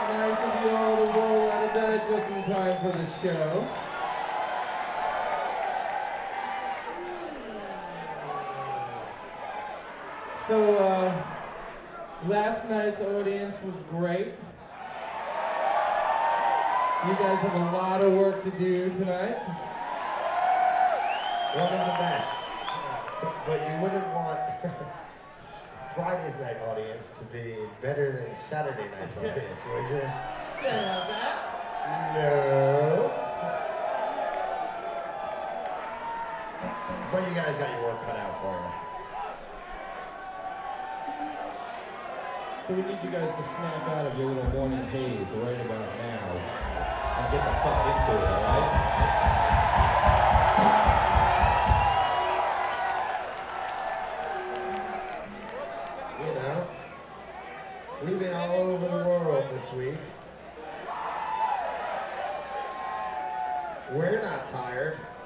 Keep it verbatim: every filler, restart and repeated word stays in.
Nice of you all to roll out of bed just in time for the show. So, uh, last night's audience was great. You guys have a lot of work to do tonight. One of the best. But you wouldn't want Friday's night audience to be better than Saturday night's audience, would you? Can't have that. No. But you guys got your work cut out for you. So we need you guys to snap out of your little morning haze right about now and get the fuck into it, alright? You know, we've been all over the world this week. We're not tired.